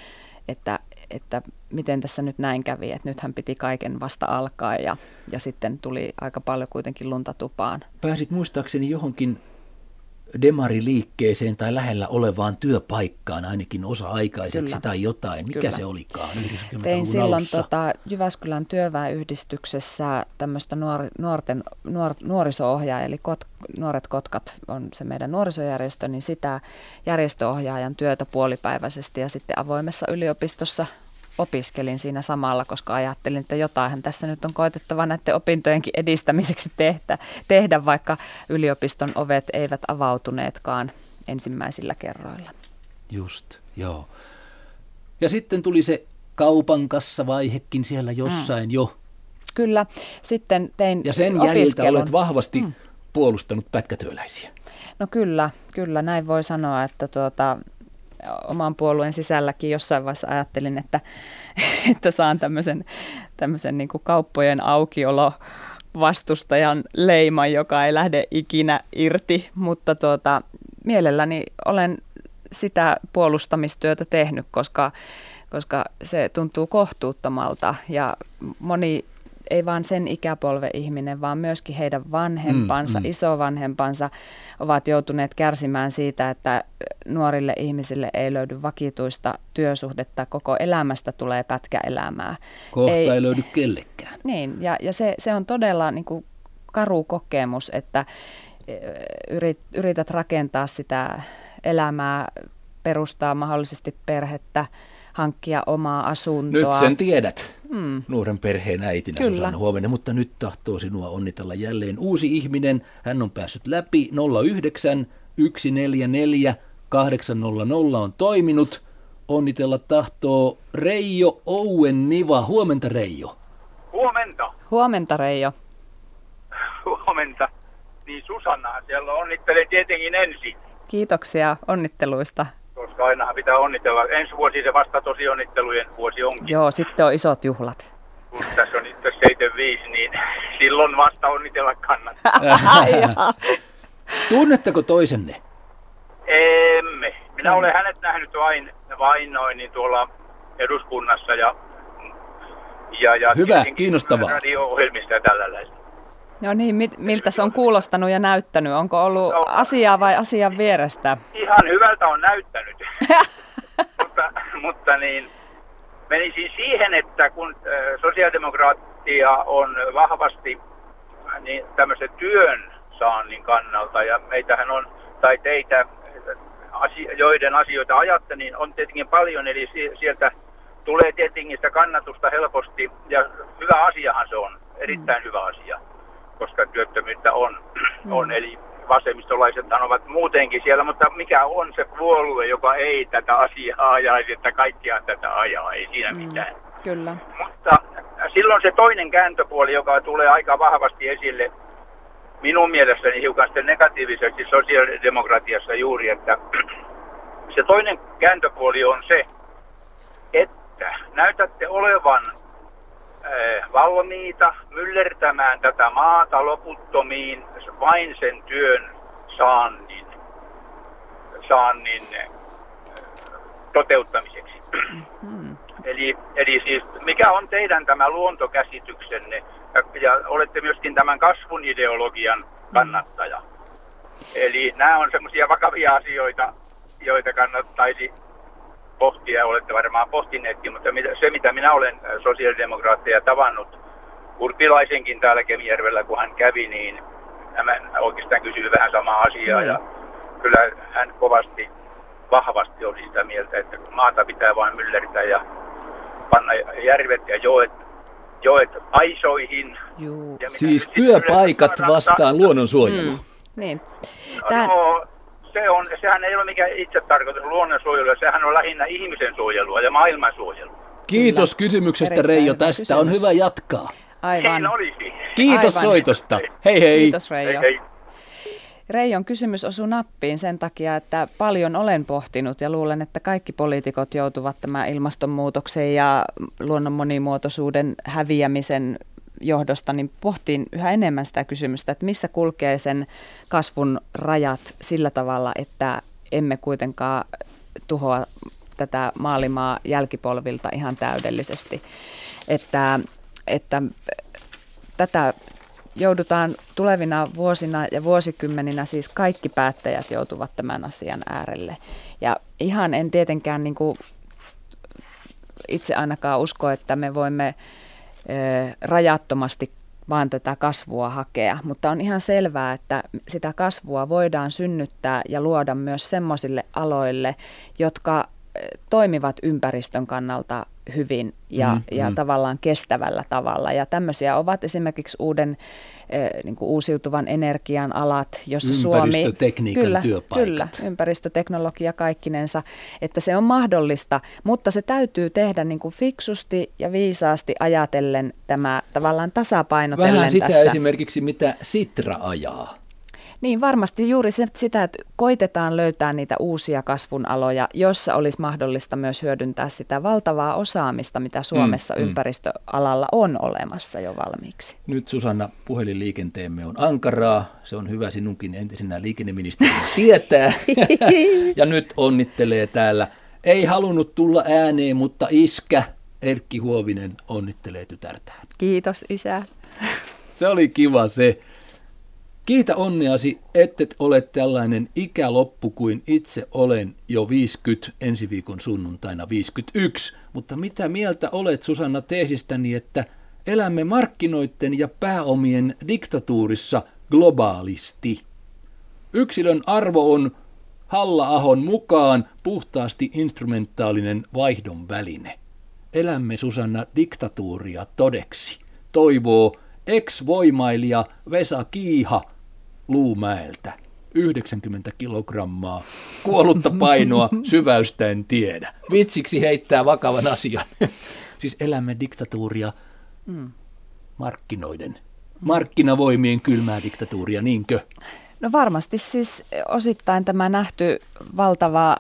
että miten tässä nyt näin kävi, että nythän piti kaiken vasta alkaa ja sitten tuli aika paljon kuitenkin lunta tupaan. Pääsit muistaakseni johonkin demariliikkeeseen tai lähellä olevaan työpaikkaan ainakin osa-aikaiseksi tai jotain. Mikä se olikaan 90-luvun Tein silloin alussa? Jyväskylän työväenyhdistyksessä tämmöistä nuoriso-ohjaaja, eli Nuoret Kotkat on se meidän nuorisojärjestö, niin sitä järjestöohjaajan työtä puolipäiväisesti ja sitten avoimessa yliopistossa opiskelin siinä samalla, koska ajattelin, että jotainhan tässä nyt on koetettava näiden opintojenkin edistämiseksi tehdä, vaikka yliopiston ovet eivät avautuneetkaan ensimmäisillä kerroilla. Just, joo. Ja sitten tuli se kaupan kassavaihekin siellä jossain jo. Kyllä, sitten tein ja sen jäljiltä olet vahvasti puolustanut pätkätyöläisiä. No kyllä, näin voi sanoa, että oman puolueen sisälläkin jossain vaiheessa ajattelin, että saan tämmöisen niin kuin kauppojen aukiolo vastustajan leiman, joka ei lähde ikinä irti, mutta mielelläni olen sitä puolustamistyötä tehnyt, koska se tuntuu kohtuuttomalta ja moni ei vaan sen ikäpolven ihminen, vaan myöskin heidän vanhempansa, isovanhempansa ovat joutuneet kärsimään siitä, että nuorille ihmisille ei löydy vakituista työsuhdetta, koko elämästä tulee pätkäelämää. Kohta ei löydy kellekään. Niin, ja se on todella niin kuin karu kokemus, että yrität rakentaa sitä elämää, perustaa mahdollisesti perhettä, hankkia omaa asuntoa. Nyt sen tiedät, nuoren perheen äitinä. Kyllä. Susanna Huovinen, mutta nyt tahtoo sinua onnitella jälleen uusi ihminen. Hän on päässyt läpi, 09 144 800 on toiminut. Onnitella tahtoo Reijo Ouenniva. Huomenta, Reijo. Huomenta. Huomenta, Reijo. Huomenta. Niin Susanna, siellä onnittelen tietenkin ensin. Kiitoksia onnitteluista. Koska ainahan pitää onnitella. Ensi vuosi se vasta tosi onnittelujen vuosi onkin. Joo, sitten on isot juhlat. Kun tässä on nyt 75, niin silloin vasta onnitella kannattaa. Tunnetteko toisenne? Emme. Minä olen hänet nähnyt vain noin niin tuolla eduskunnassa ja hyvä, kiinnostavaa. Radio-ohjelmista ja tällaista. No niin, miltä se on kuulostanut ja näyttänyt? Onko ollut asiaa vai asian vierestä? Ihan hyvältä on näyttänyt. mutta niin, menisin siihen, että kun sosiaalidemokraattia on vahvasti niin tämmöisen työn saannin kannalta ja meitähän on, tai teitä, joiden asioita ajatte, niin on tietenkin paljon, eli sieltä tulee tietenkin sitä kannatusta helposti ja hyvä asiahan se on, erittäin hyvä asia. Koska työttömyyttä on, eli vasemmistolaisethan ovat muutenkin siellä, mutta mikä on se puolue, joka ei tätä asiaa ajaisi, että kaikkiaan tätä ajaa, ei siinä mitään. Kyllä. Mutta silloin se toinen kääntöpuoli, joka tulee aika vahvasti esille, minun mielestäni hiukan sitten negatiivisesti sosiaalidemokratiassa juuri, että se toinen kääntöpuoli on se, näytätte olevan valmiita myllertämään tätä maata loputtomiin vain sen työn saannin toteuttamiseksi. Eli siis mikä on teidän tämä luontokäsityksenne ja olette myöskin tämän kasvun ideologian kannattaja. Eli nämä on semmoisia vakavia asioita, joita kannattaisi pohtia, olette varmaan pohtineetkin, mutta se mitä minä olen sosiaalidemokraatteja tavannut, Urpilaisenkin täällä Kemijärvellä kun hän kävi, niin hän oikeastaan kysyi vähän samaa asiaa ja kyllä hän vahvasti oli sitä mieltä, että maata pitää vain myllertää ja panna järvet ja joet aisoihin. Ja siis työpaikat vastaan luonnonsuojelu. Niin. No, sehän ei ole mikään itsetarkoitus luonnonsuojelua, sehän on lähinnä ihmisen suojelua ja maailman suojelua. Kiitos kysymyksestä, Reijo. Tästä on hyvä jatkaa. Aivan. Kiitos soitosta. Hei hei. Kiitos Reijo. Hei. Reijon kysymys osui nappiin sen takia, että paljon olen pohtinut ja luulen, että kaikki poliitikot joutuvat tämän ilmastonmuutoksen ja luonnon monimuotoisuuden häviämisen johdosta, niin pohtiin yhä enemmän sitä kysymystä, että missä kulkee sen kasvun rajat sillä tavalla, että emme kuitenkaan tuhoa tätä maalimaa jälkipolvilta ihan täydellisesti. Että tätä joudutaan tulevina vuosina ja vuosikymmeninä, siis kaikki päättäjät joutuvat tämän asian äärelle. Ja ihan en tietenkään niin kuin itse ainakaan usko, että me voimme rajattomasti vaan tätä kasvua hakea, mutta on ihan selvää, että sitä kasvua voidaan synnyttää ja luoda myös semmoisille aloille, jotka toimivat ympäristön kannalta hyvin ja tavallaan kestävällä tavalla. Ja tämmöisiä ovat esimerkiksi niin kuin uusiutuvan energian alat, jossa Suomi... Ympäristötekniikan työpaikat. Kyllä, ympäristöteknologia kaikkinensa, että se on mahdollista, mutta se täytyy tehdä niin kuin fiksusti ja viisaasti ajatellen tämä tavallaan tasapainotellen vähän sitä tässä. Esimerkiksi, mitä Sitra ajaa. Niin varmasti juuri sitä, että koitetaan löytää niitä uusia kasvun aloja, jossa olisi mahdollista myös hyödyntää sitä valtavaa osaamista, mitä Suomessa ympäristöalalla on olemassa jo valmiiksi. Nyt Susanna, puhelinliikenteemme on ankaraa. Se on hyvä sinunkin entisenä liikenneministerinä tietää. Ja nyt onnittelee täällä. Ei halunnut tulla ääneen, mutta iskä Erkki Huovinen onnittelee tytärtään. Kiitos isä. Se oli kiva se. Kiitä onneasi, ettet ole tällainen ikäloppu kuin itse olen jo 50, ensi viikon sunnuntaina 51. Mutta mitä mieltä olet, Susanna, teesistäni, että elämme markkinoiden ja pääomien diktatuurissa globaalisti? Yksilön arvo on Halla-ahon mukaan puhtaasti instrumentaalinen vaihdon väline. Elämme, Susanna, diktatuuria todeksi, toivoo ex-voimailija Vesa Kiiha Luumäeltä. 90 kilogrammaa, kuollutta painoa, syväystä en tiedä. Vitsiksi heittää vakavan asian. Siis elämme diktatuuria markkinoiden, markkinavoimien kylmää diktatuuria, niinkö? No varmasti siis osittain tämä nähty valtava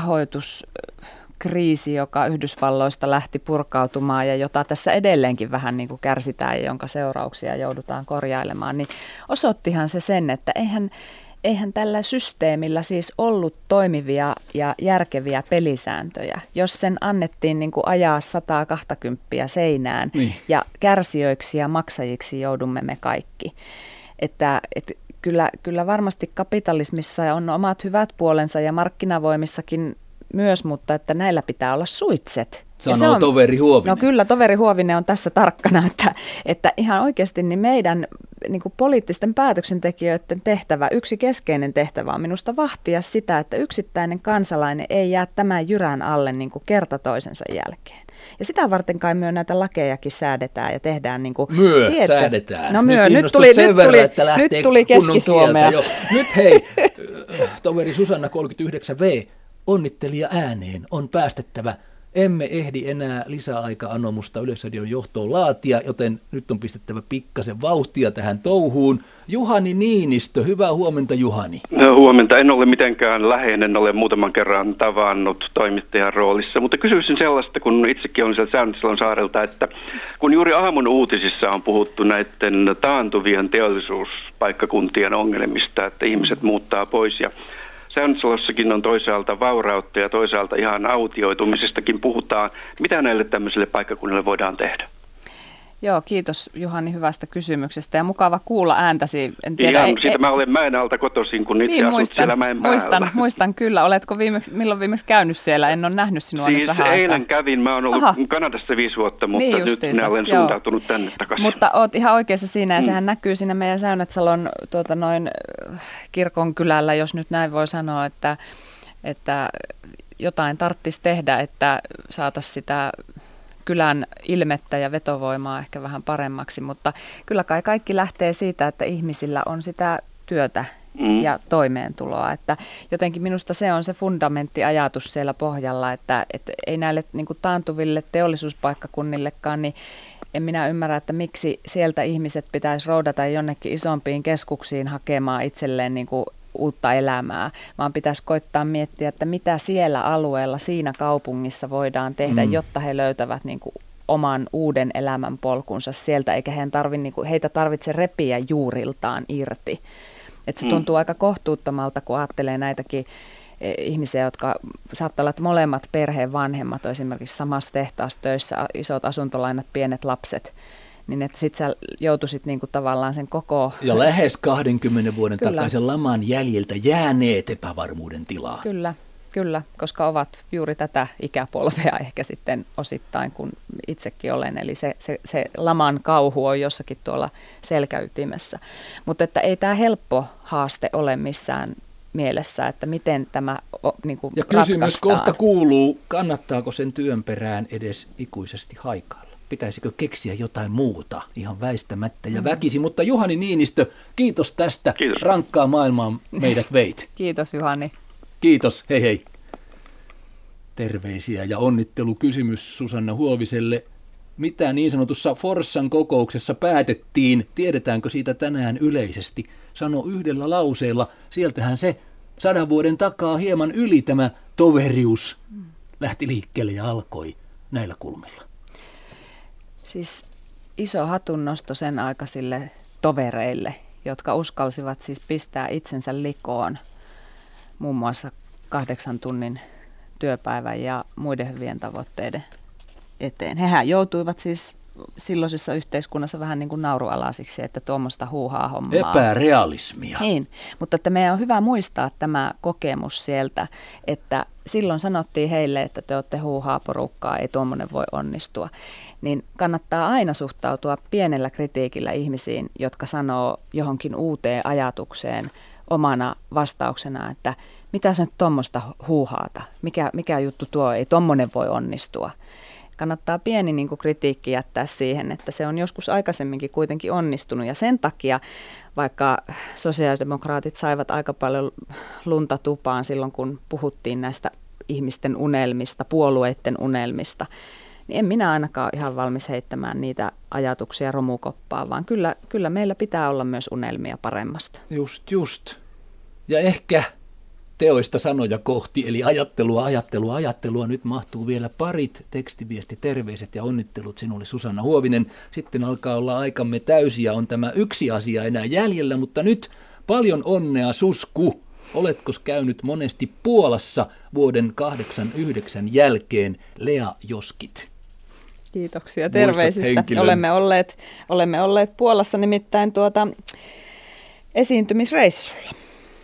rahoituskriisi, joka Yhdysvalloista lähti purkautumaan ja jota tässä edelleenkin vähän niin kuin kärsitään ja jonka seurauksia joudutaan korjailemaan, niin osoittihan se sen, että eihän tällä systeemillä siis ollut toimivia ja järkeviä pelisääntöjä, jos sen annettiin niin kuin ajaa 120 seinään ja kärsijöiksi ja maksajiksi joudumme me kaikki. Että kyllä varmasti kapitalismissa on omat hyvät puolensa ja markkinavoimissakin myös, mutta että näillä pitää olla suitset. Sanoo toveri Huovinen. No kyllä, toveri Huovinen on tässä tarkkana, että ihan oikeasti niin meidän niin kuin poliittisten päätöksentekijöiden tehtävä, yksi keskeinen tehtävä on minusta vahtia sitä, että yksittäinen kansalainen ei jää tämän jyrän alle niin kuin kerta toisensa jälkeen. Ja sitä varten kai myö näitä lakejakin säädetään ja tehdään niin kuin säädetään. No nyt tuli Keski-Suomea. Nyt hei, toveri Susanna 39V, onnittelija ääneen on päästettävä emme ehdi enää lisäaika-anomusta Yleisradion johtoon laatia, joten nyt on pistettävä pikkasen vauhtia tähän touhuun. Juhani Niinistö, hyvää huomenta Juhani. No, huomenta, en ole mitenkään läheinen, olen muutaman kerran tavannut toimittajan roolissa, mutta kysyisin sellaista, kun itsekin olen sieltä Säynätsalon saarelta, että kun juuri aamun uutisissa on puhuttu näiden taantuvien teollisuuspaikkakuntien ongelmista, että ihmiset muuttaa pois ja Säynätsalossakin on toisaalta vaurautta ja toisaalta ihan autioitumisestakin puhutaan. Mitä näille tämmöisille paikkakunnille voidaan tehdä? Joo, kiitos Juhani hyvästä kysymyksestä ja mukava kuulla ääntäsi. En tiedä, siitä mä olen mäen alta kotoisin, kun itse asut siellä mäen päällä. Muistan kyllä. Oletko milloin viimeksi käynyt siellä? En ole nähnyt sinua nyt vähän aikaa. Eilen kävin. Mä oon ollut Kanadassa 5 vuotta, mutta niin nyt minä olen suuntautunut tänne takaisin. Mutta oot ihan oikeassa siinä ja sehän näkyy siinä meidän Säynätsalon kirkonkylällä, jos nyt näin voi sanoa, että jotain tarvitsisi tehdä, että saataisiin sitä kylän ilmettä ja vetovoimaa ehkä vähän paremmaksi, mutta kyllä kai kaikki lähtee siitä, että ihmisillä on sitä työtä ja toimeentuloa, että jotenkin minusta se on se fundamenttiajatus siellä pohjalla, että ei näille niin kuin taantuville teollisuuspaikkakunnillekaan, niin en minä ymmärrä, että miksi sieltä ihmiset pitäisi roudata jonnekin isompiin keskuksiin hakemaan itselleen niin kuin uutta elämää, vaan pitäisi koittaa miettiä, että mitä siellä alueella, siinä kaupungissa voidaan tehdä, jotta he löytävät niin kuin oman uuden elämän polkunsa sieltä, eikä heitä tarvitse repiä juuriltaan irti. Et se tuntuu aika kohtuuttomalta, kun ajattelee näitäkin ihmisiä, jotka saattaa olla, että molemmat perheen vanhemmat on esimerkiksi samassa tehtaassa töissä, isot asuntolainat, pienet lapset, niin että sitten sä joutuisit niinku tavallaan sen koko... Ja lähes 20 vuoden takaisen laman jäljiltä jääneet epävarmuuden tilaa. Kyllä, koska ovat juuri tätä ikäpolvea ehkä sitten osittain, kun itsekin olen. Eli se laman kauhu on jossakin tuolla selkäytimessä. Mutta että ei tämä helppo haaste ole missään mielessä, että miten tämä niinku ja kysymys kohta kuuluu, kannattaako sen työn perään edes ikuisesti haikailla? Pitäisikö keksiä jotain muuta ihan väistämättä ja väkisin, mutta Juhani Niinistö, kiitos tästä. Kiitos. Rankkaa maailmaa meidät veit. Kiitos Juhani. Kiitos, hei hei. Terveisiä ja onnittelukysymys Susanna Huoviselle. Mitä niin sanotussa Forssan kokouksessa päätettiin? Tiedetäänkö siitä tänään yleisesti? Sano yhdellä lauseella. Sieltähän se 100 vuoden takaa hieman yli tämä toverius lähti liikkeelle ja alkoi näillä kulmilla. Siis iso hatunnosto sen aikaisille tovereille, jotka uskalsivat siis pistää itsensä likoon muun muassa 8 tunnin työpäivän ja muiden hyvien tavoitteiden eteen. Hehän joutuivat siis silloisessa yhteiskunnassa vähän niin kuin naurualaisiksi, että tuommoista huuhaa hommaa. Epärealismia. Niin, mutta että meidän on hyvä muistaa tämä kokemus sieltä, että silloin sanottiin heille, että te olette huuhaa porukkaa, ei tuommoinen voi onnistua. Niin kannattaa aina suhtautua pienellä kritiikillä ihmisiin, jotka sanoo johonkin uuteen ajatukseen omana vastauksena, että mitä sä nyt tuommoista huuhaata, mikä juttu tuo, ei tuommoinen voi onnistua. Kannattaa pieni niin kuin kritiikki jättää siihen, että se on joskus aikaisemminkin kuitenkin onnistunut ja sen takia, vaikka sosiaalidemokraatit saivat aika paljon lunta tupaan silloin, kun puhuttiin näistä ihmisten unelmista, puolueiden unelmista, niin en minä ainakaan ole ihan valmis heittämään niitä ajatuksia romukoppaan, vaan kyllä meillä pitää olla myös unelmia paremmasta. Just. Ja ehkä teoista sanoja kohti, eli ajattelua. Nyt mahtuu vielä parit tekstiviesti, terveiset ja onnittelut sinulle Susanna Huovinen. Sitten alkaa olla aikamme täysi ja on tämä yksi asia enää jäljellä, mutta nyt paljon onnea Susku. Oletko käynyt monesti Puolassa vuoden 89 jälkeen, Lea Joskit? Kiitoksia terveisistä. Olemme olleet Puolassa nimittäin esiintymisreissulla.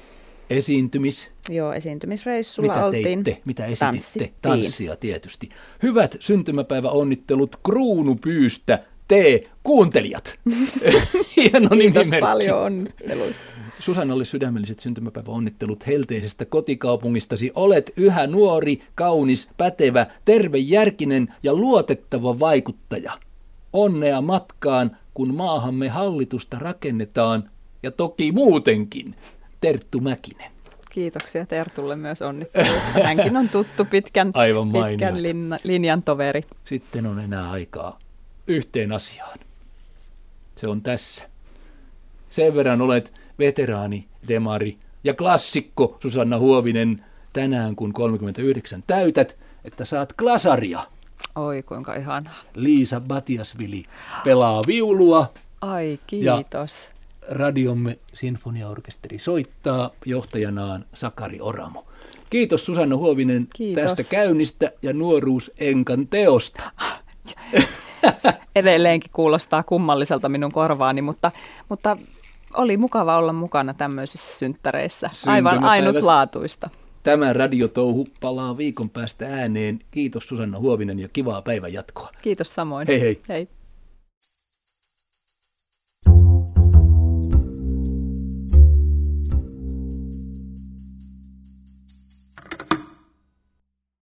Joo, esiintymisreissulla mitä oltiin. Mitä esititte? Tanssia tietysti. Hyvät syntymäpäiväonnittelut Kruunupyystä, te kuuntelijat. Hieno nimimerkki. Kiitos paljon onnitteluista. Susannalle sydämelliset syntymäpäiväonnittelut helteisestä kotikaupungistasi. Olet yhä nuori, kaunis, pätevä, tervejärkinen ja luotettava vaikuttaja. Onnea matkaan, kun maahamme hallitusta rakennetaan ja toki muutenkin. Terttu Mäkinen. Kiitoksia Tertulle myös onnitteluista. Hänkin on tuttu pitkän linjan toveri. Sitten on enää aikaa yhteen asiaan. Se on tässä. Sen verran olet veteraani, demari ja klassikko Susanna Huovinen tänään, kun 39 täytät, että saat glasaria. Oi, kuinka ihanaa. Liisa Batiasvili pelaa viulua. Ai, kiitos. Ja radiomme sinfoniaorkesteri soittaa, johtajanaan Sakari Oramo. Kiitos Susanna Huovinen tästä käynnistä ja nuoruusenkan teosta. Edelleenkin kuulostaa kummalliselta minun korvaani, mutta oli mukava olla mukana tämmöisissä synttäreissä. Aivan ainutlaatuista. Tämä radiotouhu palaa viikon päästä ääneen. Kiitos Susanna Huovinen ja kivaa päivän jatkoa. Kiitos samoin. Hei hei. Hei.